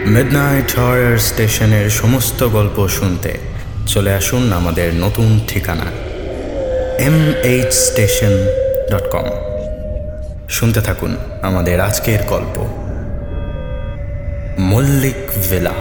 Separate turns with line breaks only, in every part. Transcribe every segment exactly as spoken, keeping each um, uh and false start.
Midnight horror স্টেশনের সমস্ত গল্প শুনতে চলে আসুন আমাদের নতুন ঠিকানা M H station dot com. শুনতে থাকুন আমাদের আজকের গল্প মল্লিক ভিলা।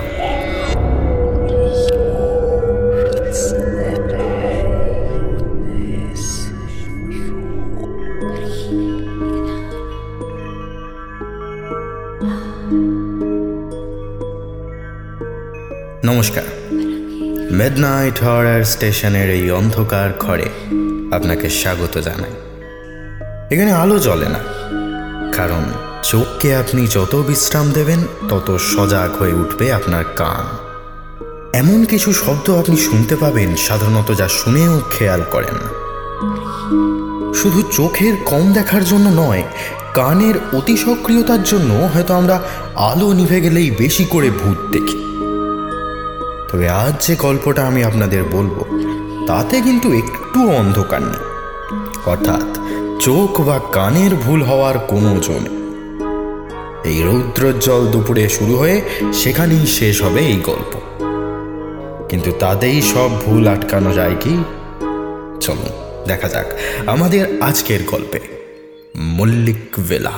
নমস্কার, মিডনাইট হরর স্টেশনের এই অন্ধকার ঘরে আপনাকে স্বাগত জানাই। এখানে আলো জ্বলে না, কারণ চোখকে আপনি যত বিশ্রাম দেবেন তত সজাগ হয়ে উঠবে আপনার কান। এমন কিছু শব্দ আপনি শুনতে পাবেন সাধারণত যা শুনেও খেয়াল করেন না। শুধু চোখের কম দেখার জন্য নয়, কানের অতি সক্রিয়তার জন্য হয়তো আমরা আলো নিভে গেলেই বেশি করে ভূত দেখি। তবে আজ যে গল্পটা আমি আপনাদের বলবো তাতে কিন্তু একটু অন্ধকার নেই, অর্থাৎ চোখ বা কানের ভুল হওয়ার কোনো জো নেই। এই রৌদ্রোজ্জ্বল দুপুরে শুরু হয়ে সেখানেই শেষ হবে এই গল্প। কিন্তু তাতেই সব ভুল আটকানো যায় কি? চলুন দেখা যাক আমাদের আজকের গল্পে মল্লিক ভিলা।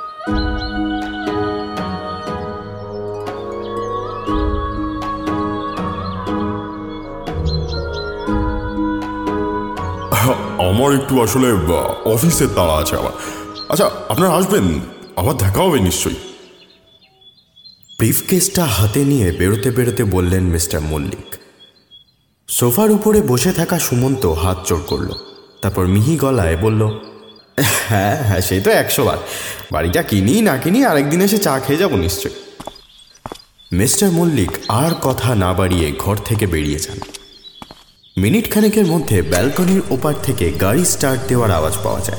আমার একটু আসলে অফিসের তাড়া আছে আমার। আচ্ছা, আপনারা আসবেন, আবার দেখা হবে নিশ্চয়ই।
ব্রিফকেসটা হাতে নিয়ে বেরোতে বেরোতে বললেন মিস্টার মল্লিক। সোফার উপরে বসে থাকা সুমন্ত হাত জোড় করল, তারপর মিহি গলায় বলল, হ্যাঁ হ্যাঁ সে তো একশো বার। বাড়িটা কিনি না কিনি আরেকদিন এসে চা খেয়ে যাবো নিশ্চয়ই। মিস্টার মল্লিক আর কথা না বাড়িয়ে ঘর থেকে বেরিয়ে যান। মিনিট খানেকের মধ্যে ব্যালকনির ওপার থেকে গাড়ি স্টার্ট দেওয়ার আওয়াজ পাওয়া যায়।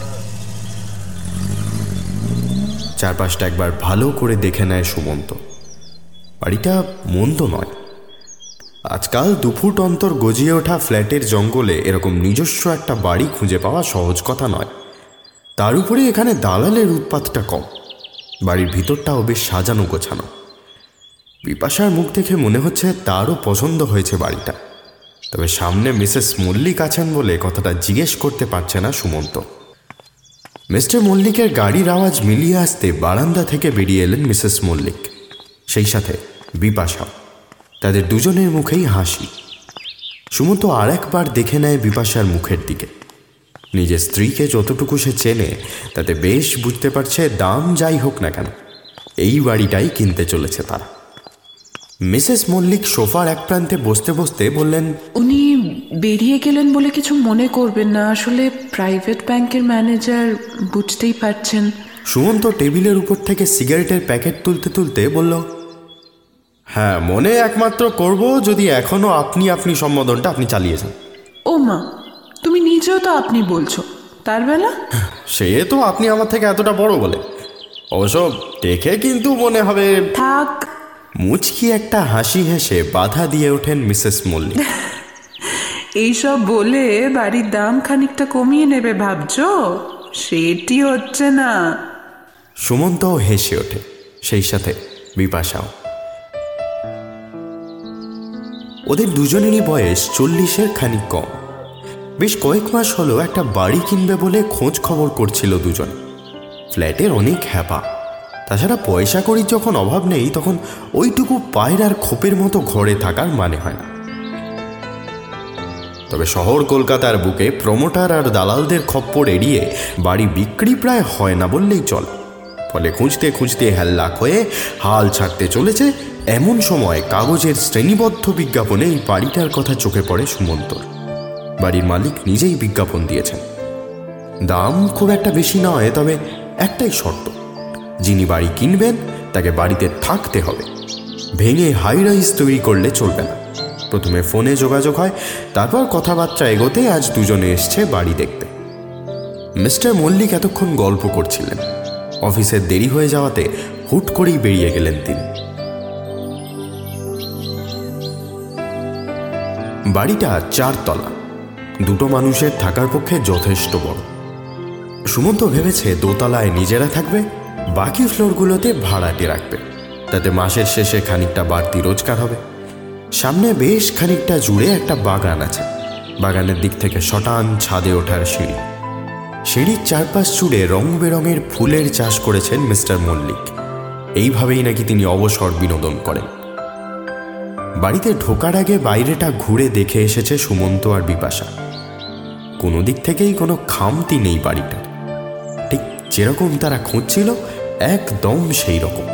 চারপাশটা একবার ভালো করে দেখে নেয় সুমন্ত। বাড়িটা মন্দ নয়। আজকাল দুফুট অন্তর গজিয়ে ওঠা ফ্ল্যাটের জঙ্গলে এরকম নিজস্ব একটা বাড়ি খুঁজে পাওয়া সহজ কথা নয়। তার উপরে এখানে দালালের উৎপাতটা কম। বাড়ির ভিতরটাও বেশ সাজানো গোছানো। বিপাশার মুখ দেখে মনে হচ্ছে তারও পছন্দ হয়েছে বাড়িটা। তবে সামনে মিসেস মল্লিক আছেন বলে কথাটা জিজ্ঞেস করতে পারছে না সুমন্ত। মিস্টার মল্লিকের গাড়ির আওয়াজ মিলিয়ে আসতে বারান্দা থেকে বেরিয়ে এলেন মিসেস মল্লিক, সেই সাথে বিপাশা। তাদের দুজনের মুখেই হাসি। সুমন্ত আর একবার দেখে নেয় বিপাশার মুখের দিকে। নিজের স্ত্রীকে যতটুকু সে চেনে তাতে বেশ বুঝতে পারছে দাম যাই হোক না কেন এই বাড়িটাই কিনতে চলেছে তারা। মিসেস মল্লিক সোফার এক প্রান্তে বসতে বসতে বললেন,
উনি বেরিয়ে গেলেন বলে কিছু মনে করবেন না, আসলে প্রাইভেট ব্যাংকের ম্যানেজার, বুঝতেই পারছেন।
সুমন্ত টেবিলের উপর থেকে সিগারেটের প্যাকেট তুলতে তুলতে বলল, হ্যাঁ মনে একমাত্র করব যদি এখনো আপনি আপনি সম্বোধনটা আপনি চালিয়ে যান।
ও মা, তুমি নিজেও তো আপনি বলছো, তার বেলা
সে তো আপনি আমার থেকে এতটা বড় বলে, অবশ্য দেখে কিন্তু মনে হবে।
থাক।
মুচকি একটা হাসি হেসে বাধা দিয়ে ওঠেন মিসেস মল্লিক।
এইসব বলে বাড়ির দাম খানিকটা কমিয়ে নেবে ভাবছো? সেটি হচ্ছে না।
সুমন্তও হেসে ওঠে, সেই সাথে বিপাশাও। ওদের দুজনেরই বয়স চল্লিশের খানিক কম। বেশ কয়েক মাস হলো একটা বাড়ি কিনবে বলে খোঁজ খবর করছিল দুজন। ফ্ল্যাটের অনেক হ্যাপা, তাছাড়া পয়সা কড়ির যখন অভাব নেই তখন ওইটুকু পায়রার খোপের মতো ঘরে থাকার মানে হয় না। তবে শহর কলকাতার বুকে প্রমোটার আর দালালদের খপ্পর এড়িয়ে বাড়ি বিক্রি প্রায় হয় না বললেই চলে। ফলে খুঁজতে খুঁজতে হ্যাল্লাক হয়ে হাল ছাড়তে চলেছে এমন সময় কাগজের শ্রেণীবদ্ধ বিজ্ঞাপনে এই বাড়িটার কথা চোখে পড়ে সুমন্তর। বাড়ির মালিক নিজেই বিজ্ঞাপন দিয়েছেন। দাম খুব একটা বেশি নয়, তবে একটাই শর্ত, যিনি বাড়ি কিনবেন তাকে বাড়িতে থাকতে হবে। ভেঙে হাই রাইজ তৈরি করলে চলবে না। প্রথমে ফোনে যোগাযোগ হয়, তারপর কথাবার্তা এগোতে আজ দুজনে এসছে বাড়ি দেখতে। মিস্টার মল্লিক এতক্ষণ গল্প করছিলেন। অফিসের দেরি হয়ে যাওয়াতে হুট করেই বেরিয়ে গেলেন তিনি। বাড়িটা চারতলা, দুটো মানুষের থাকার পক্ষে যথেষ্ট বড়। সুমন্ত ভেবেছে দোতলায় নিজেরা থাকবে, বাকি ফ্লোরগুলোতে ভাড়াটে রাখবে। তাতে মাসের শেষে খানিকটা বাড়তি রোজগার হবে। সামনে বেশ খানিকটা জুড়ে একটা বাগান আছে। বাগানের দিক থেকে শটান ছাদে ওঠার সিঁড়ি। সিঁড়ির চারপাশ জুড়ে রং বেরঙের ফুলের চাষ করেছেন মিস্টার মল্লিক। এইভাবেই নাকি তিনি অবসর বিনোদন করেন। বাড়িতে ঢোকার আগে বাইরেটা ঘুরে দেখে এসেছে সুমন্ত আর বিপাশা। কোনো দিক থেকেই কোনো খামতি নেই বাড়িটা, ঠিক যেরকম তারা খুঁজছিল একদম সেই রকম।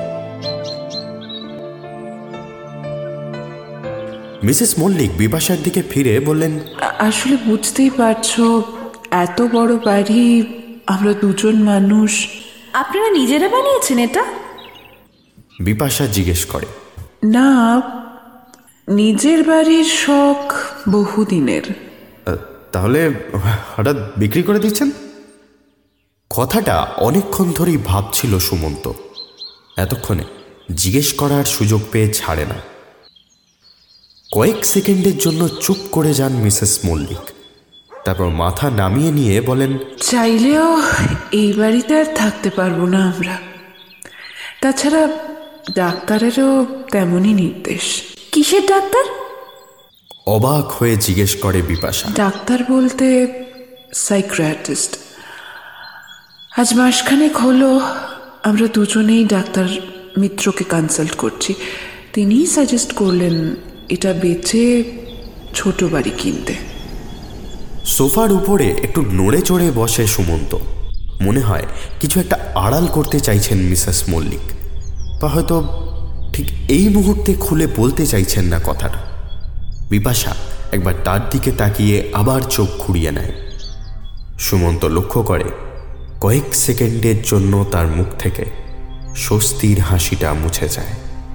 মিসেস মল্লিক বিপাশার দিকে ফিরে বললেন,
আসলে বুঝতেই পারছো, এত বড় বাড়ি, আমরা দুজন মানুষ।
আপনারা নিজেরা বানিয়েছেন এটা?
বিপাশা জিজ্ঞেস করে।
না, নিজের বাড়ির শখ বহুদিনের।
তাহলে হঠাৎ বিক্রি করে দিচ্ছেন? কথাটা অনেকক্ষণ ধরেই ভাবছিল সুমন্ত। এতক্ষণে জিজ্ঞেস করার সুযোগ পেয়ে ছাড়ে না। কয়েক সেকেন্ডের জন্য চুপ করে যান মিসেস মল্লিক, তারপর মাথা নামিয়ে নিয়ে বলেন,
চাইলেও এই বাড়িতে আর থাকতে পারবো না আমরা। তাছাড়া ডাক্তারেরও তেমনই নির্দেশ।
কিসের ডাক্তার?
অবাক হয়ে জিজ্ঞেস করে বিপাশা।
ডাক্তার বলতে সাইকিয়াট্রিস্ট। আজ মাসখানেক হলো আমরা দুজনেই ডাক্তার মিত্রকে কনসাল্ট করছি। তিনিই সাজেস্ট করলেন এটা বেচে ছোট বাড়ি কিনতে।
সোফার উপরে একটু নড়ে চড়ে বসে সুমন্ত। মনে হয় কিছু একটা আড়াল করতে চাইছেন মিসেস মল্লিক, বা হয়তো ঠিক এই মুহূর্তে খুলে বলতে চাইছেন না কথাটা। বিপাশা একবার তার দিকে তাকিয়ে আবার চোখ ঘুরিয়ে নেয়। সুমন্ত লক্ষ্য করে কয়েক সেকেন্ডের জন্য তার মুখ থেকে স্বস্তির হাসিটা মুছে যায়।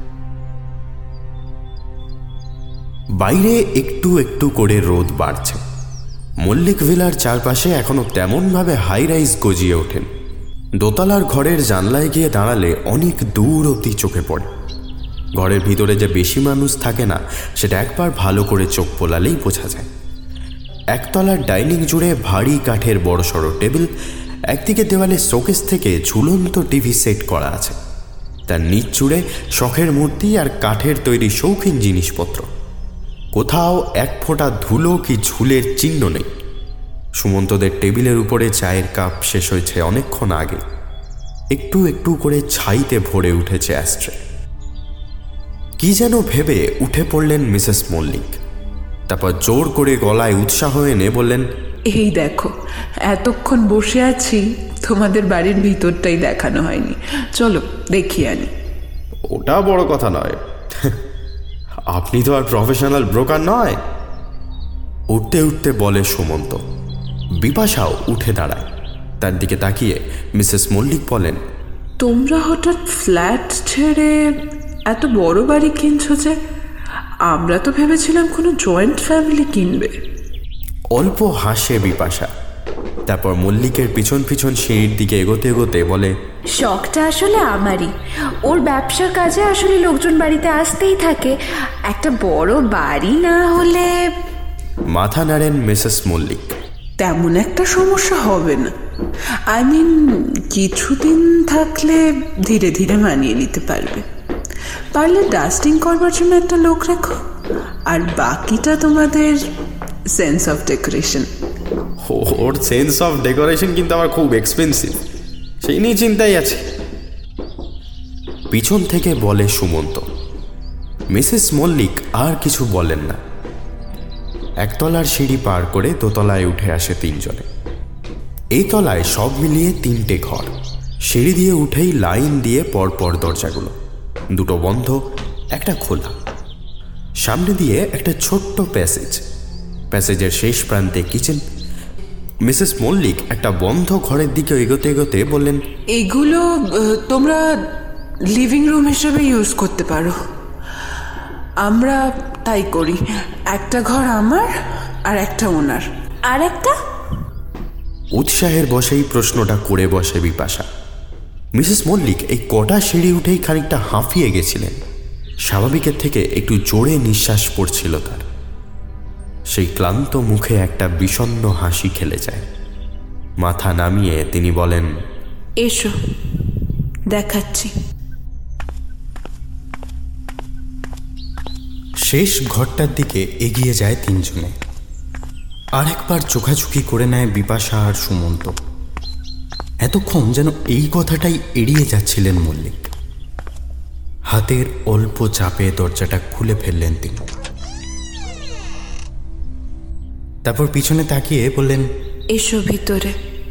বাইরে একটু একটু করে রোদ বাড়ছে। মল্লিক ভিলার চারপাশে এখনো তেমনভাবে হাই রাইজ গজিয়ে ওঠেন। দোতলার ঘরের জানলায় গিয়ে দাঁড়ালে অনেক দূর অবধি চোখে পড়ে। ঘরের ভিতরে যে বেশি মানুষ থাকে না সেটা একবার ভালো করে চোখ পোলালেই বোঝা যায়। একতলার ডাইনিং জুড়ে ভারী কাঠের বড়সড় টেবিল, একদিকে দেওয়ালে শোকেস থেকে ঝুলন্ত টিভি সেট করা আছে, তার নিচ জুড়ে শখের মূর্তি আর কাঠের তৈরি শৌখিন জিনিসপত্র। কোথাও এক ফোঁটা ধুলো কি ঝুলের চিহ্ন নেই। সুমন্তদের টেবিলের উপরে চায়ের কাপ শেষ হয়েছে অনেকক্ষণ আগে। একটু একটু করে ছাইতে ভরে উঠেছে অ্যাস্ট্রে। কি যেন ভেবে উঠে পড়লেন মিসেস মল্লিক, তারপর জোর করে গলায় উৎসাহ এনে বললেন,
এই দেখো, এতক্ষণ বসে আছি, তোমাদের বাড়ির ভিতরটাই দেখানো হয়নি, চলো দেখিয়ে আনি।
ওটা বড় কথা নয়, আপনি তো আর প্রফেশনাল ব্রোকার নয়। উঠতে উঠতে বলে সুমন্ত। বিপাশাও উঠে দাঁড়ায়। তার দিকে তাকিয়ে মিসেস মল্লিক বলেন,
তোমরা হঠাৎ ফ্ল্যাট ছেড়ে এত বড় বাড়ি কিনছো যে? আমরা তো ভেবেছিলাম কোনো জয়েন্ট ফ্যামিলি কিনবে।
অল্প হাসে বিপাশা, তারপর মল্লিকের পিছন পিছন সিঁড়ির দিকে এগোতে এগোতে বলে,
শখটা আসলে আমারই। ওর ব্যবসার কাজে আসলে লোকজন বাড়িতে আসতেই থাকে। একটা বড় বাড়ি না হলে।
মাথা নাড়েন মিসেস মল্লিক।
তেমন একটা সমস্যা হবে না। আই মিন, কিছুদিন থাকলে ধীরে ধীরে মানিয়ে নিতে পারবে। পারলে ডাস্টিং করবার জন্য একটা লোক রাখো, আর বাকিটা তোমাদের সেন্স অফ ডেকোরেশন।
ওর সেন্স অফ ডেকোরেশন কিন্তু আমার খুব এক্সপেন্সিভ, সেই নিয়ে চিন্তাই আছে। পিছন থেকে বলে সুমন্ত। মিসেস মল্লিক আর কিছু বলেন না। একতলার সিঁড়ি পার করে দোতলায় উঠে আসে তিনজনে। এই তলায় সব মিলিয়ে তিনটে ঘর। সিঁড়ি দিয়ে উঠেই লাইন দিয়ে পরপর দরজাগুলো, দুটো বন্ধ, একটা খোলা। সামনে দিয়ে একটা ছোট্ট প্যাসেজ। প্যাসেজের শেষ প্রান্তে কিচেন। মিসেস মল্লিক একটা বন্ধ ঘরের দিকে এগোতে এগোতে বললেন,
এগুলো তোমরা লিভিং রুম হিসেবে ইউজ করতে পারো। আমরা তাই করি। একটা ঘর আমার আর একটা ওনার।
আর একটা?
উৎসাহের বসেই প্রশ্নটা করে বসে বিপাশা। মিসেস মল্লিক এই কটা সিঁড়ি উঠেই খানিকটা হাঁফিয়ে গেছিলেন। স্বাভাবিকের থেকে একটু জোরে নিঃশ্বাস পড়ছিল তার। সেই ক্লান্ত মুখে একটা বিষণ্ণ হাসি খেলে যায়। মাথা নামিয়ে তিনি বলেন,
এসো দেখাচ্ছি।
শেষ ঘরটার দিকে এগিয়ে যায় তিনজনে। আর একবার চোখাচোখি করে নেয় বিপাশা আর সুমন্ত। এতক্ষণ যেন এই কথাটাই এড়িয়ে যাচ্ছিলেন মল্লিক। হাতের অল্প চাপে দরজাটা খুলে ফেললেন তিনি। তারপর পিছনে তাকিয়ে বললেন,
এসো ভিতরে।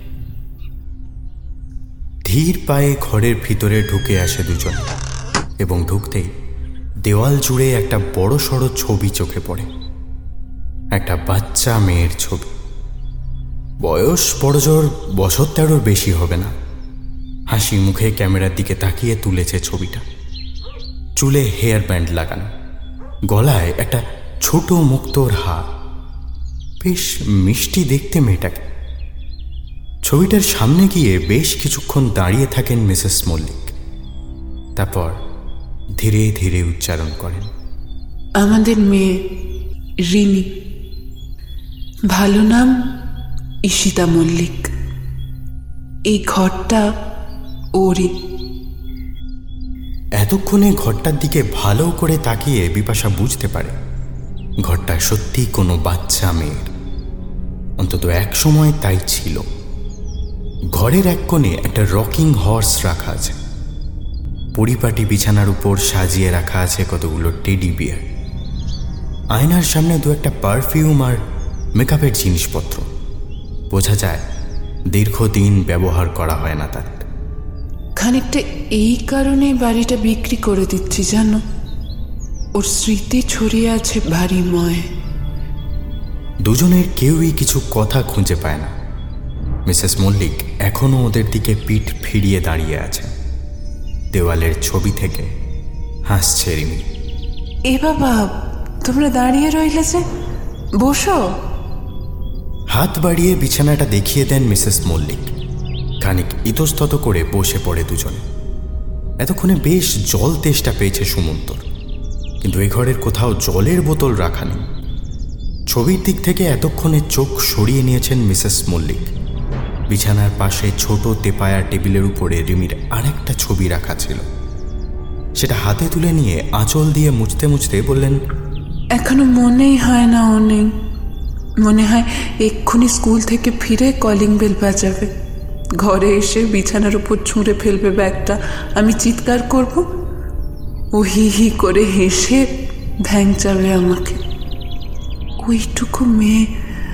ধীর পায়ে ঘরের ভিতরে ঢুকে আসে দুজন, এবং ঢুকতেই দেওয়াল জুড়ে একটা বড় সড়ো ছবি চোখে পড়ে। একটা বাচ্চা মেয়ের ছবি। বয়স বড়জোর বছর তেরোর বেশি হবে না। হাসি মুখে ক্যামেরার দিকে তাকিয়ে তুলেছে ছবিটা। চুলে হেয়ার ব্যান্ড লাগানো, গলায় একটা ছোট মুক্তোর হার। বেশ মিষ্টি দেখতে মেয়েটাকে। ছবিটার সামনে গিয়ে বেশ কিছুক্ষণ দাঁড়িয়ে থাকেন মিসেস মল্লিক। তারপর ধীরে ধীরে উচ্চারণ করেন,
আমাদের মেয়ে রিনি, ভালো নাম ঈশিতা মল্লিক। এই ঘরটা ওরই।
এতক্ষণে ঘরটার দিকে ভালো করে তাকিয়ে বিপাশা বুঝতে পারে ঘরটা সত্যি কোনো বাচ্চা মেয়ের। অন্তত এক সময় তাই ছিল। ঘরের এক কোণে একটা রকিং হর্স রাখা আছে। পরিপাটি বিছানার উপর সাজিয়ে রাখা আছে কতগুলো টেডি বিয়ার। আয়নার সামনে দু একটা পারফিউম আর মেকআপের জিনিসপত্র। বোঝা যায় দীর্ঘদিন ব্যবহার করা হয় না তাদের।
খানিকটা এই কারণে বাড়িটা বিক্রি করে দিচ্ছি জানো। ওর স্মৃতি ছড়িয়ে আছে ভারী ময়।
দুজনের কেউই কিছু কথা খুঁজে পায় না। মিসেস মল্লিক এখনো ওদের দিকে পিঠ ফিরিয়ে দাঁড়িয়ে আছে। দেওয়ালের ছবি থেকে হাসছে রিমি।
এ বাবা, তোমরা দাঁড়িয়ে রইলে যে, বসো।
হাত বাড়িয়ে বিছানাটা দেখিয়ে দেন মিসেস মল্লিক। খানিক ইতস্তত করে বসে পড়ে দুজনে। এতক্ষণে বেশ জল তেষ্টা পেয়েছে সুমন্তর, কিন্তু এ ঘরের কোথাও জলের বোতল রাখা নেই। ছবির দিক থেকে এতক্ষণে চোখ সরিয়ে নিয়েছেন মিসেস মল্লিক। বিছানার পাশে ছোট তেপায়া টেবিলের উপরে রিমির আরেকটা ছবি রাখা ছিল। সেটা হাতে তুলে নিয়ে আঁচল দিয়ে মুছতে মুছতে বললেন,
এখনো মনেই হয় না ও নেই। মনে হয় এক্ষুনি স্কুল থেকে ফিরে কলিং বেল বাজাবে, ঘরে এসে বিছানার উপর ছুঁড়ে ফেলবে ব্যাগটা, আমি চিৎকার করব, ও হি হি করে হেসে ভ্যাংচাবে আমাকে। ওইটুকু মেয়ে।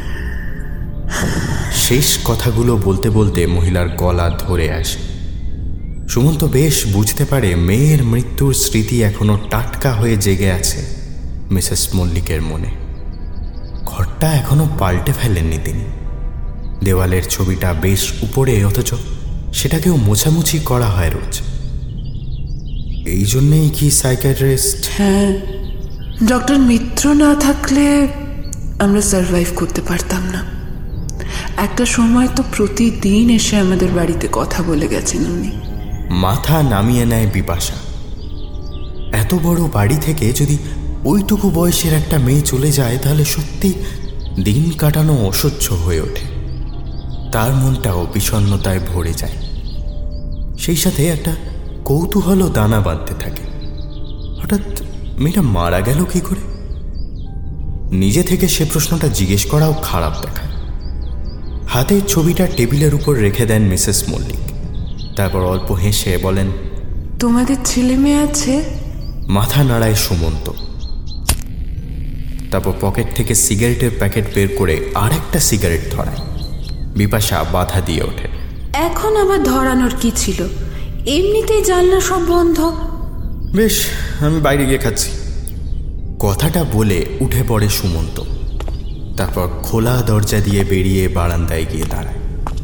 শেষ কথাগুলো বলতে বলতে মহিলার গলা ধরে আসে। সুমন্ত বেশ বুঝতে পারে মেয়ের মৃত্যুর স্মৃতি এখনো টাটকা হয়ে জেগে আছে মিসেস মল্লিকের মনে। ঘরটা এখনো পাল্টে ফেলেননি তিনি। দেওয়ালের ছবিটা বেশ উপরে, অথচ সেটাকেও মোছামুছি করা হয় রোজ। এই জন্যেই কি সাইকিয়াট্রিস্ট?
হ্যাঁ, ডক্টর মিত্র না থাকলে আমরা সারভাইভ করতে পারতাম না। একটা সময় তো প্রতিদিন এসে আমাদের বাড়িতে কথা বলে গেছেন উনি।
মাথা নামিয়ে নেয় বিপাশা। এত বড় বাড়ি থেকে যদি ওইটুকু বয়সের একটা মেয়ে চলে যায়, তাহলে সত্যি দিন কাটানো অসহ্য হয়ে ওঠে। তার মনটাও বিষণ্ণতায় ভরে যায়। সেই সাথে একটা কৌতূহলও দানা বাঁধতে থাকে। হঠাৎ মেয়েটা মারা গেল কি করে? নিজে থেকে সে প্রশ্নটা জিজ্ঞেস করাও খারাপ দেখায়। হাতের ছবিটা টেবিলের উপর রেখে দেন মিসেস মল্লিক। তারপর অল্প হেসে বলেন,
তোমাদের ছেলে মেয়ে আছে?
মাথা নাড়ায় সুমন্ত। তারপর পকেট থেকে সিগারেটের প্যাকেট বের করে আর একটা সিগারেট ধরায়। বিপাশা বাধা দিয়ে ওঠে,
এখন আবার ধরানোর কি ছিল? এমনিতেই জানলা সব বন্ধ।
বেশ, আমি বাইরে গিয়ে খাচ্ছি। কথাটা বলে উঠে পড়ে সুমন্ত। তারপর খোলা দরজা দিয়ে বেরিয়ে বারান্দায় গিয়ে দাঁড়ায়।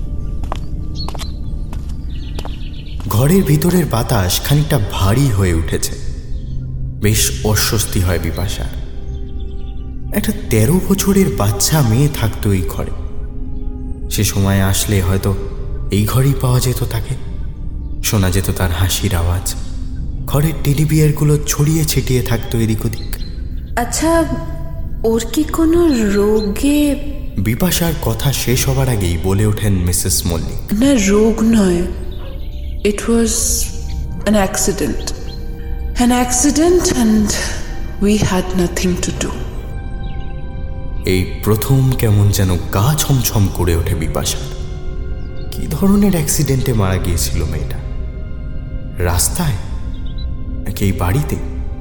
ঘরের ভিতরের বাতাস খানিকটা ভারী হয়ে উঠেছে। বেশ অস্বস্তি হয় বিপাশার। একটা তেরো বছরের বাচ্চা মেয়ে থাকতো এই ঘরে। সে সময় আসলে হয়তো এই ঘরেই পাওয়া যেত তাকে। শোনা যেত তার হাসির আওয়াজ। ঘরের টেডি বিয়ারগুলো ছড়িয়ে ছিটিয়ে থাকতো এদিক ওদিক।
আচ্ছা, ওর কি কোনো রোগে?
বিপাশার কথা শেষ হবার আগেই বলে ওঠেন মিসেস মল্লিক,
না, রোগ নয়, it was an accident. An accident and We had nothing to do.
এই প্রথম কেমন যেন গা ছমছম করে ওঠে বিপাশার। কি ধরনের অ্যাক্সিডেন্টে মারা গিয়েছিল মেয়েটা? রাস্তায় নাকি এই বাড়িতে?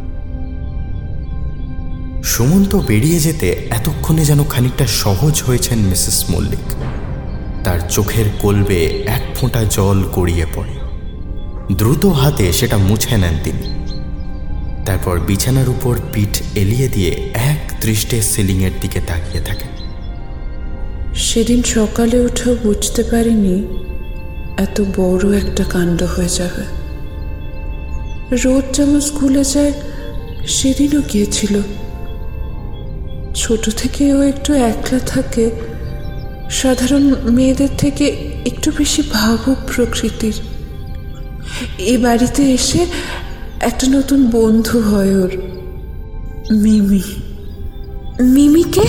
সুমন্ত বেরিয়ে যেতে এতক্ষণে যেন খানিকটা সহজ হয়েছেন মিসেস মল্লিক। তার চোখের কলবে এক ফোঁটা জল গড়িয়ে পড়ে। দ্রুত হাতে সেটা মুছে নেন তিনি। তারপর বিছানার উপর পিঠ এলিয়ে দিয়ে এক দৃষ্টে সিলিংয়ের দিকে তাকিয়ে থাকেন।
সেদিন সকালে উঠেও বুঝতে পারিনি এত বড় একটা কাণ্ড হয়ে যাবে। রোজ যেমন স্কুলে যায় সেদিনও গিয়েছিল। ছোট থেকে ও একটু একলা থাকে, সাধারণ মেয়েদের থেকে একটু বেশি ভাবুক প্রকৃতির। এ বাড়িতে এসে একটা নতুন বন্ধু হয় ওর, মিমি।
মিমিকে?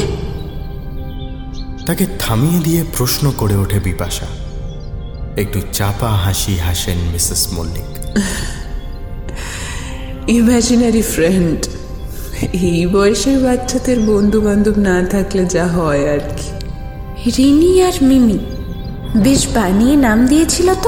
তাকে থামিয়ে দিয়ে প্রশ্ন করে ওঠে বিপাশা। একটু চাপা হাসি হাসেন মিসেস মল্লিক।
Imaginary friend. এই বয়সের বাচ্চাদের বন্ধু বান্ধব না থাকলে যা হয় আর কি।
রিনি আর মিমি বেশ বানিয়ে নাম দিয়েছিল তো।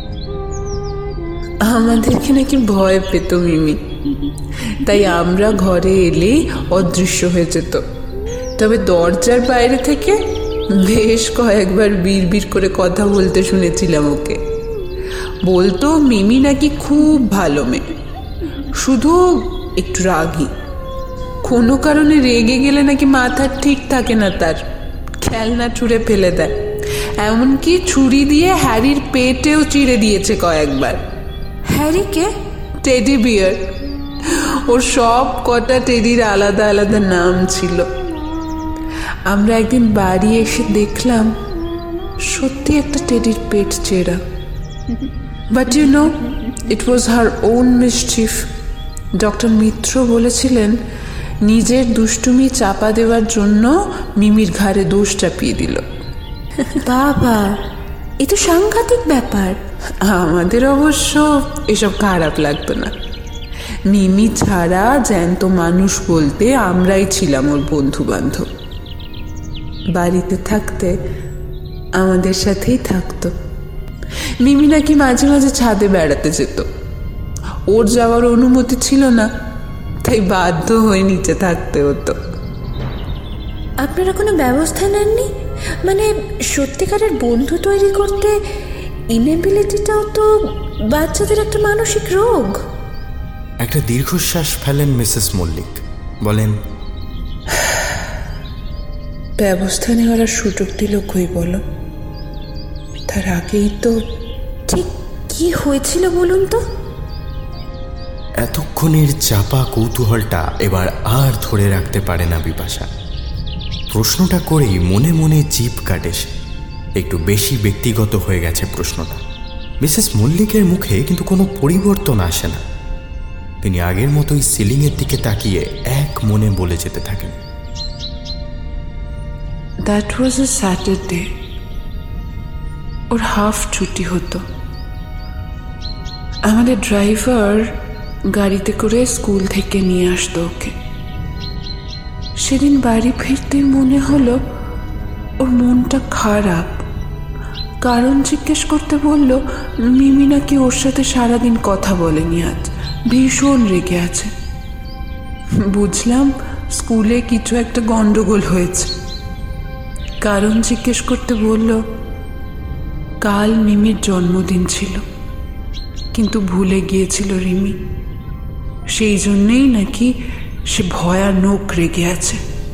আমাদেরকে নাকি ভয় পেত মিমি, তাই আমরা ঘরে এলেই অদৃশ্য হয়ে যেত। তবে দরজার বাইরে থেকে বেশ কয়েকবার বিড় করে কথা বলতে শুনেছিলাম ওকে। বলতো মিমি নাকি খুব ভালো মেয়ে, শুধু একটু রাগী। কোনো কারণে রেগে গেলে নাকি মাথা ঠিক থাকে না তার, খেলনা ছুঁড়ে ফেলে দেয়। এমনকি ছুরি দিয়ে হ্যারির পেটেও চিড়ে দিয়েছে কয়েকবার।
হ্যারিকে?
Teddy bear. ওর সব কটা টেডির আলাদা আলাদা নাম ছিল। আমরা একদিন বাড়ি এসে দেখলাম সত্যি একটা টেডির পেট চেরা। But you know, it was her own mischief. Doctor Mitra বলেছিলেন নিজের দুষ্টুমি চাপা দেওয়ার জন্য মিমির ঘাড়ে দোষ চাপিয়ে দিল।
বাবা, এ তো সাংঘাতিক ব্যাপার।
আমাদের অবশ্য এসব খারাপ লাগতো না। মিমি ছাড়া জ্যান্ত মানুষ বলতে আমরাই ছিলাম ওর বন্ধু বান্ধব। বাড়িতে থাকতে আমাদের সাথেই থাকতো। মিমি নাকি মাঝে মাঝে ছাদে বেড়াতে যেত। ওর যাওয়ার অনুমতি ছিল না, তাই বাধ্য হয়ে নিচে থাকতে হতো।
আপনারা কোনো ব্যবস্থা নেননি? মানে সত্যিকারের বন্ধু তৈরি করতে ইনএবিলিটিটাও তো বাচ্চাদের একটা মানসিক রোগ।
একটা দীর্ঘশ্বাস ফেলেন মিসেস মল্লিক, বলেন,
ব্যবস্থা নেওয়ার সুযোগ দিল কই বলো? তার আগেই তো।
ঠিক কি হয়েছিল বলুন তো?
এতক্ষণের চাপা কৌতূহলটা এবার আর ধরে রাখতে পারে না বিপাশা। প্রশ্নটা করেই মনে মনে জিভ কাটে সে। একটু বেশি ব্যক্তিগত হয়ে গেছে প্রশ্নটা। মিসেস মল্লিকের মুখে কিন্তু কোনো পরিবর্তন আসে না। তিনি আগের মতোই সিলিংয়ের দিকে তাকিয়ে এক মনে বলে যেতে থাকেন,
দ্যাট ওয়াজ এ স্যাটারডে। ওর হাফ ছুটি হতো। আমাদের ড্রাইভার গাড়িতে করে স্কুল থেকে নিয়ে আসতো ওকে। সেদিন বাড়ি ফিরতে মনে হলো ওর মনটা খারাপ। কারণ জিজ্ঞেস করতে বলল মিমি নাকি ওর সাথে সারাদিন কথা বলেনি, আজ ভীষণ রেগে আছে। বুঝলাম স্কুলে কিছু একটা গন্ডগোল হয়েছে। কারণ জিজ্ঞেস করতে বলল কাল মিমির জন্মদিন ছিল, কিন্তু ভুলে গিয়েছিল রিমি। সেই জন্যেই নাকি সে ভয়ানক রেগে আছে।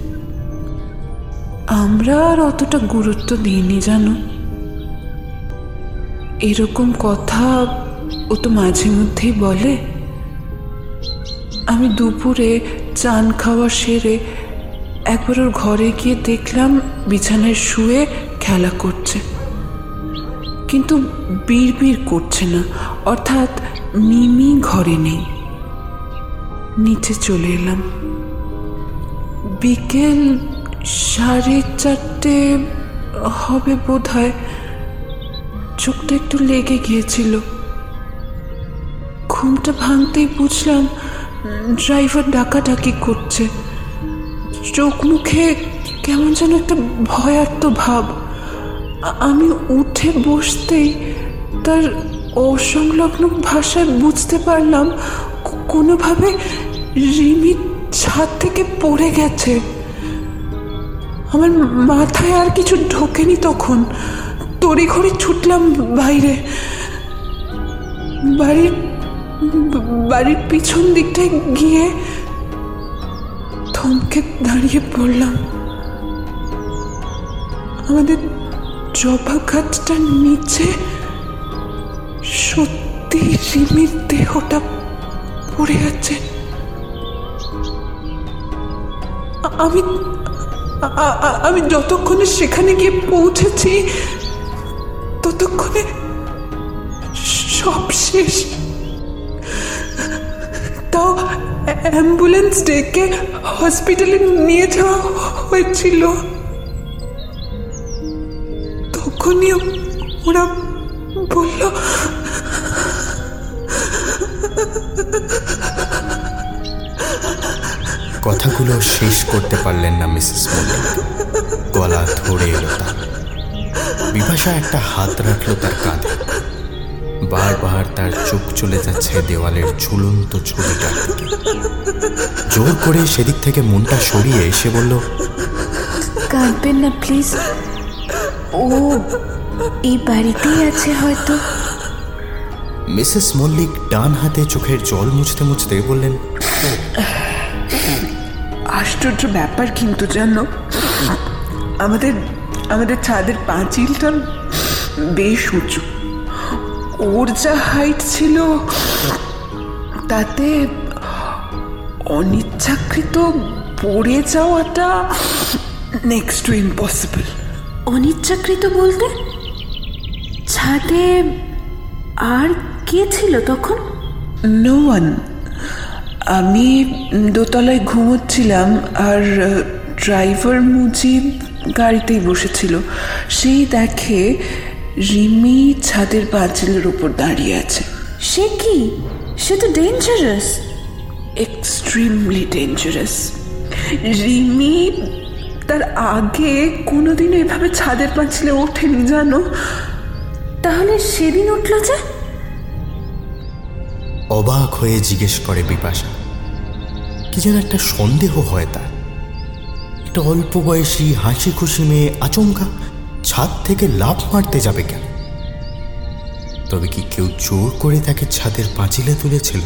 আমরা আর অতটা গুরুত্ব দিইনি জানো। এরকম কথা ও তো মাঝে মধ্যেই বলে। আমি দুপুরে চান খাওয়া সেরে একবার ওর ঘরে গিয়ে দেখলাম বিছানায় শুয়ে খেলা করছে, কিন্তু বিড়বিড় করছে না, অর্থাৎ মিমি ঘরে নেই। নিচে চলে এলাম। বিকেল সাড়ে চারটে হবে বোধ হয়। চোখটা একটু লেগে গিয়েছিল। ঘুমটা ভাঙতেই বুঝলাম ড্রাইভার ডাকাডাকি করছে, চোখ মুখে কেমন যেন একটা ভয়ার্ত ভাব। আমি উঠে বসতেই তার অসংলগ্ন ভাষায় বুঝতে পারলাম কোনোভাবে রিমি ছাদ থেকে পড়ে গেছে। আমার মাথায় আর কিছু ঢোকেনি তখন। তড়িঘড়ি ছুটলাম বাইরে। বাড়ির বাড়ির পিছন দিকটায় গিয়ে থমকে দাঁড়িয়ে পড়লাম। আমাদের জবা গাছটার নিচে সত্যি রিমির দেহটা পড়ে আছে। আমি আমি যতক্ষণে সেখানে গিয়ে পৌঁছেছি ততক্ষণে সব শেষ। তাও অ্যাম্বুলেন্স ডেকে হসপিটালে নিয়ে যাওয়া হয়েছিল। তখনই ওরা বলল,
কথাগুলো শেষ করতে পারলেন না মিসেস মল্লিক। গলা ধরে এলো তার। বিপাশা একটা হাত রাখলো তার কাঁধে। বারবার তার চোখ চলে যাচ্ছে দেওয়ালের ঝুলন্ত ছবিটার দিকে। জোর করে সেদিক থেকে মনটা সরিয়ে এসে বলল,
কাঁদবেন না প্লিজ, ও এই বাড়িতেই আছে হয়তো।
মিসেস মল্লিক ডান হাতে চোখের জল মুছতে মুছতে বললেন,
আশ্চর্য ব্যাপার কিন্তু জানো, আমাদের আমাদের ছাদের পাঁচিলটা বেশ উঁচু। ওর যা হাইট ছিল তাতে অনিচ্ছাকৃত পড়ে যাওয়াটা নেক্সট টু ইম্পসিবল।
অনিচ্ছাকৃত বলতে? ছাদে আর কে ছিল তখন?
No one. আমি দোতলায় ঘুমোচ্ছিলাম আর ড্রাইভার মুজিব গাড়িতেই বসেছিল। সেই দেখে রিমি ছাদের পাঁচিলের উপর দাঁড়িয়ে আছে।
সে কি? সে তো ডেঞ্জারাস।
Extremely dangerous. রিমি তার আগে কোনোদিন এভাবে ছাদের পাঁচিলে ওঠেনি জানো।
তাহলে সেদিন উঠল যে?
অবাক হয়ে জিজ্ঞেস করে বিপাশা। কি যেন একটা সন্দেহ হয় তার। একটা অল্প বয়সী হাসি খুশি মেয়ে আচমকা ছাদ থেকে লাফ মারতে যাবে কেন? তবে কি কেউ জোর করে তাকে ছাদের পাঁচিলে তুলেছিল?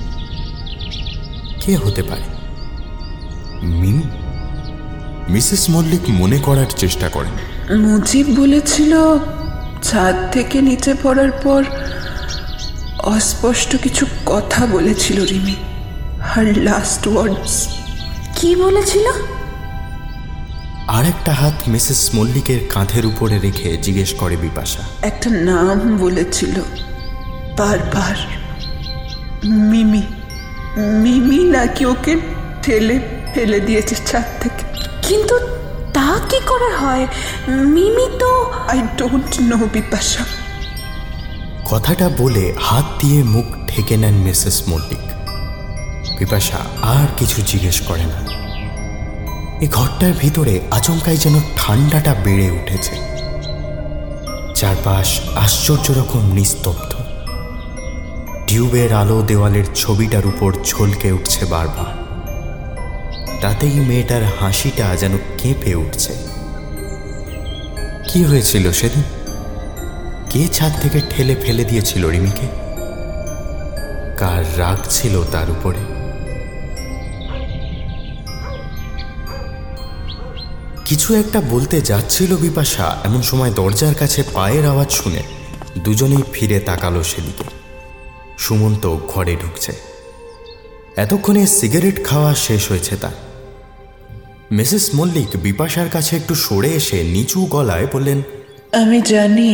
কে হতে পারে? মিমি? মিসেস মল্লিক মনে করার চেষ্টা করেন।
মুজিব বলেছিল ছাদ থেকে নিচে পড়ার পর অস্পষ্ট কিছু কথা বলেছিল রিমি। হার লাস্ট ওয়ার্ডস।
কি বলেছিল?
আর একটা হাত মিসেস মল্লিকের কাঁধের উপরে রেখে জিজ্ঞেস করে বিপাশা।
একটা নাম বলেছিল বারবার, মিমি। মিমি নাকি ওকে ঠেলে ফেলে দিয়েছে ছাদ থেকে।
কিন্তু তা কি করে হয়? মিমি তো...
আই ডোন্ট নো বিপাশা।
কথাটা বলে হাত দিয়ে মুখ ঢেকে নেন মিসেস মল্লিক। বিপাশা আর কিছু জিজ্ঞেস করে না। এই ঘরটার ভিতরে আচমকাই যেন ঠান্ডাটা বেড়ে উঠেছে। চারপাশ আশ্চর্য রকম নিস্তব্ধ। টিউবের আলো দেওয়ালের ছবিটার উপর ঝলকে উঠছে বারবার। তাতেই মেয়েটার হাসিটা যেন কেঁপে উঠছে। কি হয়েছিল সেদিন? কে ছাদ থেকে ঠেলে ফেলে দিয়েছিল রিমিকে? কার রাগ ছিল তার উপরে? কিছু একটা বলতে যাচ্ছিল বিপাশা, এমন সময় দরজার কাছে পায়ের আওয়াজ শুনে দুজনেই ফিরে তাকালো সেদিকে। সুমন্ত ঘরে ঢুকছে। এতক্ষণে সিগারেট খাওয়া শেষ হয়েছে তার। মিসেস মল্লিক বিপাশার কাছে একটু সরে এসে নিচু গলায় বললেন,
আমি জানি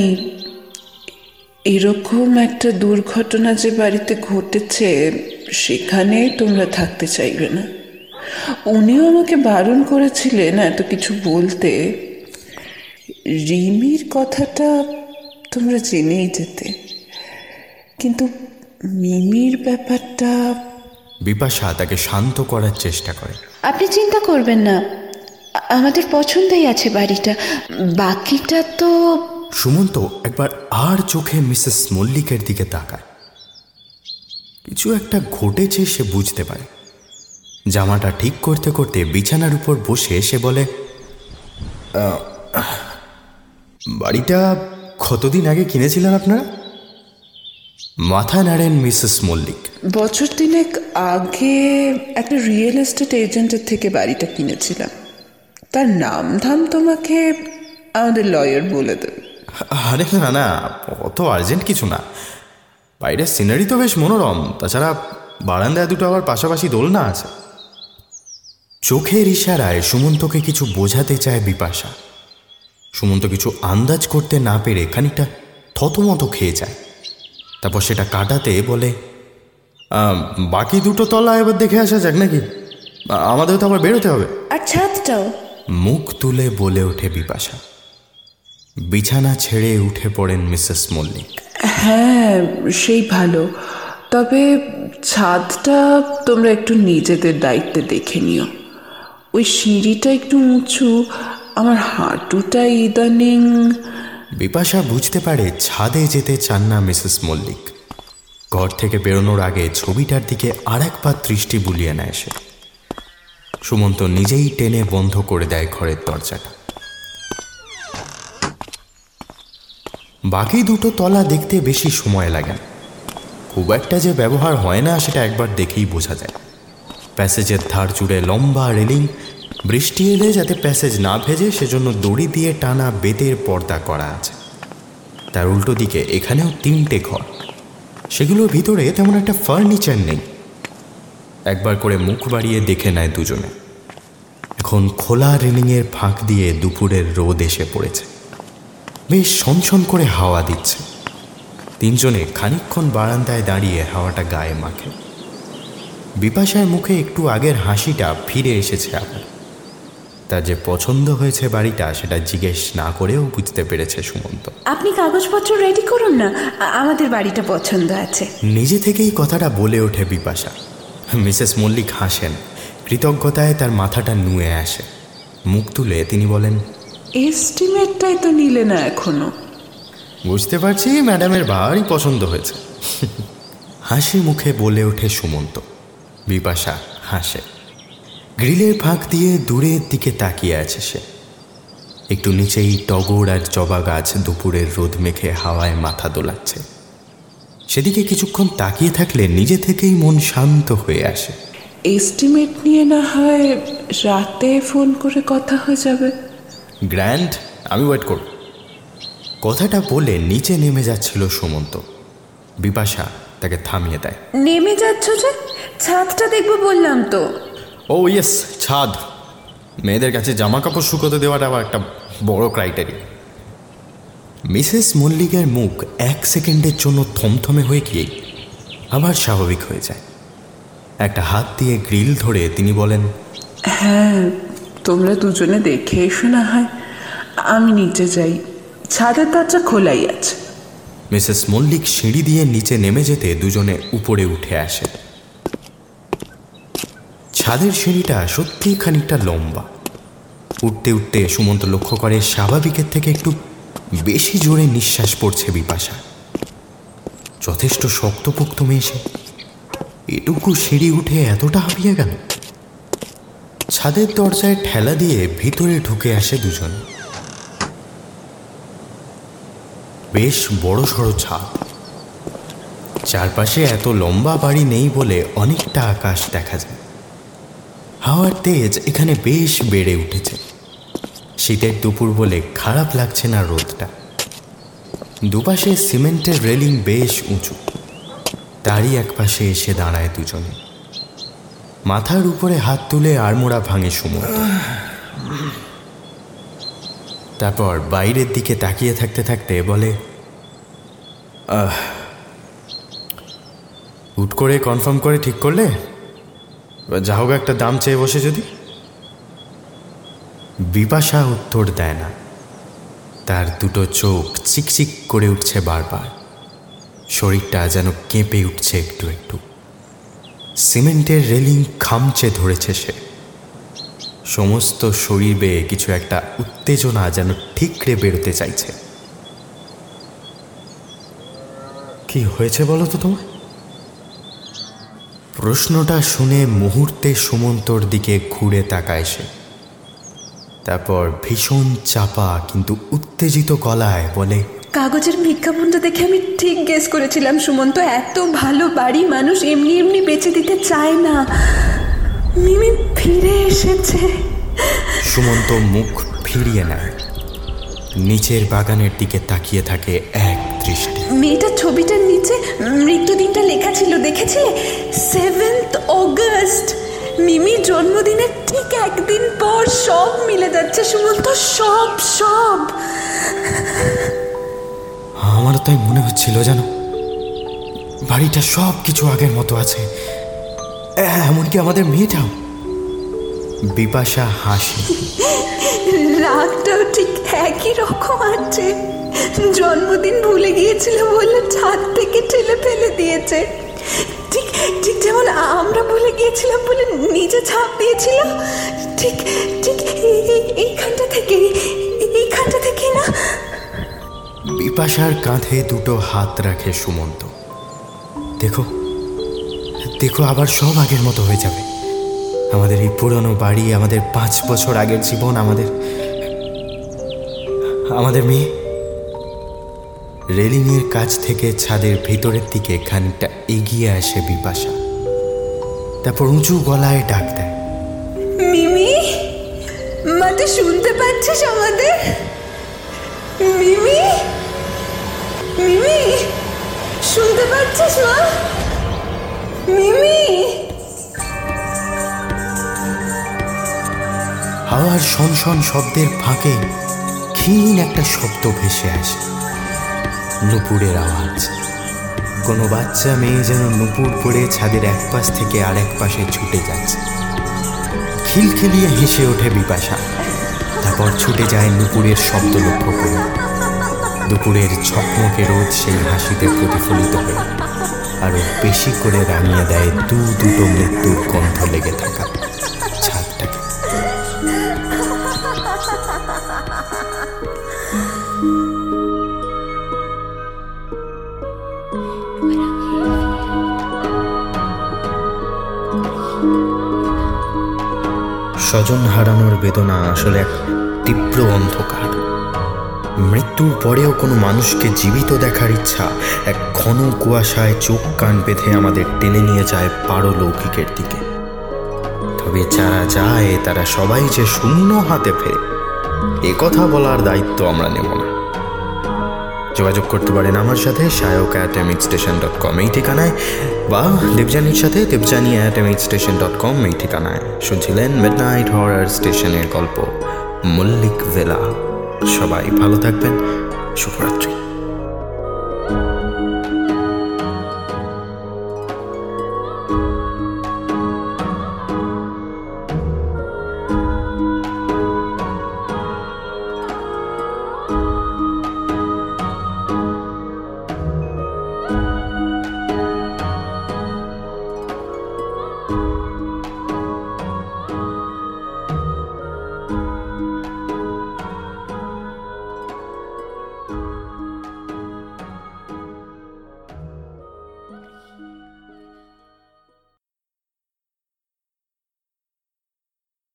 এরকম একটা দুর্ঘটনা যে বাড়িতে ঘটেছে সেখানে তোমরা থাকতে চাইবে না। উনিও আমাকে বারণ করেছিলেন এত কিছু বলতে। রিমির কথাটা তোমরা জেনেই যেতে, কিন্তু মিমির ব্যাপারটা
বিপাশা তাকে শান্ত করার চেষ্টা করে।
আপনি চিন্তা করবেন না, আমাদের পছন্দই আছে বাড়িটা, বাকিটা তো।
সুমন্ত একবার আর চোখে মিসেস মল্লিকের দিকে তাকায়। কিছু একটা ঘটেছে সে বুঝতে পারে। জামাটা ঠিক করতে করতে বিছানার উপর বসে সে বলে, বাড়িটা কতদিন আগে কিনেছিলেন আপনারা? মাথা নাড়েন মিসেস মল্লিক।
বছর তিনেক আগে একটা রিয়েল এস্টেট এজেন্টের থেকে বাড়িটা কিনেছিলাম। তার নাম ধাম তোমাকে আমাদের লয়ার বলে দেবে।
আরে না না, অত আর্জেন্ট কিছু না। বাইরের সিনারি তো বেশ মনোরম, তাছাড়া বারান্দায় দুটো আবার পাশাপাশি দোলনা আছে। চোখের ইশারায় সুমন্তকে কিছু বোঝাতে চায় বিপাশা। সুমন্ত কিছু আন্দাজ করতে না পেরে খানিকটা থতমত খেয়ে যায়। তারপর সেটা কাটাতে বলে, বাকি দুটো তলা এবার দেখে আসা যাক নাকি? আমাদের তো আবার বেরোতে হবে।
আর ছাদটাও।
মুখ তুলে বলে ওঠে বিপাশা। বিছানা ছেড়ে উঠে পড়েন মিসেস মল্লিক।
হ্যাঁ, সেই ভালো। তবে ছাদটা তোমরা একটু নিজেদের দায়িত্বে দেখে নিও। ওই সিঁড়িটা একটু উঁচু, আমার হাঁটুটা ইদানিং।
বিপাশা বুঝতে পারে ছাদে যেতে চান না মিসেস মল্লিক। ঘর থেকে বেরোনোর আগে ছবিটার দিকে আর একবার দৃষ্টি বুলিয়ে নেয় সে। সুমন্ত নিজেই টেনে বন্ধ করে দেয় ঘরের দরজাটা। বাকি দুটো তলা দেখতে বেশি সময় লাগে না। খুব একটা যে ব্যবহার হয় না সেটা একবার দেখেই বোঝা যায়। প্যাসেজের ধার জুড়ে লম্বা রেলিং, বৃষ্টি এলে যাতে প্যাসেজ না ভেজে সেজন্য দড়ি দিয়ে টানা বেতের পর্দা করা আছে। তার উল্টো দিকে এখানেও তিনটে ঘর, সেগুলোর ভিতরে তেমন একটা ফার্নিচার নেই। একবার করে মুখ বাড়িয়ে দেখে নেয় দুজনে। এখন খোলা রেলিংয়ের ফাঁক দিয়ে দুপুরের রোদ এসে পড়েছে, বেশ ছনছন করে হাওয়া দিচ্ছে। তিনজনে খানিকক্ষণ বারান্দায় দাঁড়িয়ে হাওয়াটা গায়ে মাখে। বিপাশার মুখে একটু আগের হাসিটা ফিরে এসেছে আবার। তার যে পছন্দ হয়েছে বাড়িটা সেটা জিজ্ঞেস না করেও বুঝতে পেরেছে সুমন্ত।
আপনি কাগজপত্র রেডি করুন না, আমাদের বাড়িটা পছন্দ আছে।
নিজে থেকেই কথাটা বলে ওঠে বিপাশা। মিসেস মল্লিক হাসেন, কৃতজ্ঞতায় তার মাথাটা নুয়ে আসে। মুখ তুলে তিনি বলেন,
এস্টিমেটটাই তো নিলে না এখনো।
বুঝতে পারছি ম্যাডামের ভারী পছন্দ হয়েছে। হাসি মুখে বলে ওঠে সুমন্ত। বিপাশা হাসে। গ্রিলের ফাঁক দিয়ে দূরের দিকে তাকিয়ে আছে সে। একটু নিচেই টগর আর জবা গাছ দুপুরের রোদ মেখে হাওয়ায় মাথা দোলাচ্ছে। সেদিকে কিছুক্ষণ তাকিয়ে থাকলে নিজে থেকেই মন শান্ত হয়ে আসে।
এস্টিমেট নিয়ে না হয় রাতে ফোন করে কথা হয়ে যাবে।
গ্র্যান্ড, আমি ওয়েট করব। কথাটা বলে নিচে নেমে যাচ্ছিল সুমন্ত। বিপাশা তাকে থামিয়ে দেয়।
নেমে যাচ্ছ যে? ছাদটা দেখবো বললাম তো।
ও ইয়েস, ছাদ। মেয়েদের কাছে জামা কাপড় শুকোতে দেওয়াটা আবার একটা বড় ক্রাইটেরিয়া। মিসেস মল্লিকের মুখ এক সেকেন্ডের জন্য থমথমে হয়ে গিয়ে আবার স্বাভাবিক হয়ে যায়। একটা হাত দিয়ে গ্রিল ধরে তিনি বলেন,
হ্যাঁ, তোমরা দুজনে দেখে এসো না হয়, আমি নিচে যাই, ছাদের দরজা খোলাই আছে।
মিসেস মল্লিক সিঁড়ি দিয়ে নিচে নেমে যেতে দুজনে উপরে উঠে আসে। ছাদের সিঁড়িটা সত্যিই খানিকটা লম্বা। উঠতে উঠতে সুমন্ত লক্ষ্য করে স্বাভাবিকের থেকে একটু বেশি জোরে নিঃশ্বাস পড়ছে বিপাশা। যথেষ্ট শক্তপোক্ত মেয়ে সে, এটুকু সিঁড়ি উঠে এতটা হাঁপিয়ে গেল। ছাদের দরজায় ঠেলা দিয়ে ভিতরে ঢুকে আসে দুজন। বেশ বড় সড়ো ছাদ। চারপাশে এত লম্বা বাড়ি নেই বলে অনেকটা আকাশ দেখা যায়। হাওয়ার তেজ এখানে বেশ বেড়ে উঠেছে। শীতের দুপুর বলে খারাপ লাগছে না রোদটা। দুপাশে সিমেন্টের রেলিং বেশ উঁচু। তারই একপাশে এসে দাঁড়ায় দুজনে। মাথার উপরে হাত তুলে আড়মোড়া ভাঙে সুমন্ত। তারপর বাইরের দিকে তাকিয়ে থাকতে থাকতে বলে, আহ হুট করে কনফার্ম করে ঠিক করলে? যা হোক একটা দাম চেয়ে বসে যদি। বিপাশা উত্তর দেয় না। তার দুটো চোখ চিকচিক করে উঠছে বারবার। শরীরটা যেন কেঁপে উঠছে একটু একটু। সিমেন্টের রেলিং খামচে ধরেছে সে। সমস্ত শরীর বেয়ে কিছু একটা উত্তেজনা যেন ঠিকরে বেরোতে চাইছে। কি হয়েছে বলো তো তোমার? প্রশ্নটা শুনে মুহূর্তে সুমন্তর দিকে ঘুরে তাকায় সে। তারপর ভীষণ চাপা কিন্তু উত্তেজিত গলায় বলে,
কাগজের বিজ্ঞাপনটা দেখে আমি ঠিক গেস করেছিলাম সুমন্ত এত ভালো বাড়ি মানুষ এমনি এমনি বেচে দিতে চায় না। মিমি ফিরে এসেছে।
সুমন্ত মুখ ফিরিয়ে নেয়, নিচের বাগানের দিকে তাকিয়ে থাকে এক দৃষ্টি।
মেয়েটার ছবিটার নিচে মৃত্যুদিনটা লেখা ছিল, দেখেছিলে? সেভেন্থ অগস্ট, মিমির জন্মদিনের ঠিক একদিন পর। সব মিলে যাচ্ছে সুমন্ত, সব সব।
আমারও তাই মনে হচ্ছিল, জানো, বাড়িটা সব কিছু আগের মতো আছে, এমনকি আমাদের মেয়েটাও। বিপাশা হাসে।
রাগটাও ঠিক একই রকম আছে। জন্মদিন ভুলে গিয়েছিল বলে ছাদ থেকে ঠেলে ফেলে দিয়েছে, ঠিক ঠিক যেমন আমরা ভুলে গিয়েছিলাম বলে নিজে ছাপ দিয়েছিল। ঠিক ঠিক এইখানটা থেকে এইখানটা থেকে না।
বিপাশার কাঁধে দুটো হাত রাখে সুমন্ত। দেখো দেখো, আবার সব আগের মতো হয়ে যাবে। আমাদের এই পুরনো বাড়ি, আমাদের পাঁচ বছর আগের জীবন, আমাদের আমাদের মেয়ে। রেলিংয়ের কাছ থেকে ছাদের ভিতরের দিকে খানিকটা এগিয়ে আসে বিপাশা। তারপর উঁচু গলায় ডাক দেয়,
মিমি, মা তুই শুনতে পাচ্ছিস আমাদের? মিমি, মিমি, শুনতে পাচ্ছিস মা? মিমি।
হাওয়ার শনশন শব্দের ফাঁকে ক্ষীণ একটা শব্দ ভেসে আসে, নুপুরের আওয়াজ। কোনো বাচ্চা মেয়ে যেন নুপুর পড়ে ছাদের এক পাশ থেকে আর এক পাশে ছুটে যাচ্ছে। খিলখিলিয়ে হেসে ওঠে বিপাশা, তারপর ছুটে যায় নুপুরের শব্দ লক্ষ্য করে। দুপুরের ঝকমকে রোদ সেই হাসিতে প্রতিফলিত হয়ে আরো বেশি করে রাঙিয়ে দেয় দু দুটো মৃত্যুর গন্ধ লেগে থাকা ছাদটাকে।
স্বজন হারানোর বেদনা আসলে এক তীব্র অন্ধকার। মৃত্যুর পরেও কোনো মানুষকে জীবিত দেখার ইচ্ছা এক ঘন কুয়াশায় চোখ কান বেঁধে আমাদের টেনে নিয়ে যায় পারলৌকিকের দিকে। তবে যারা যায় তারা সবাই যে শূন্য হাতে ফেরে, এ কথা বলার দায়িত্ব আমরা নেব না। যোগাযোগ করতে পারেন আমার সাথে Sayak at M H station dot com এই ঠিকানায়, বা দেবযানীর সাথে Debjani at M H station dot com এই ঠিকানায়। শুনছিলেন মিডনাইট হরার স্টেশনের গল্প মল্লিক ভিলা। সবাই ভালো থাকবেন, শুভরাত্রি।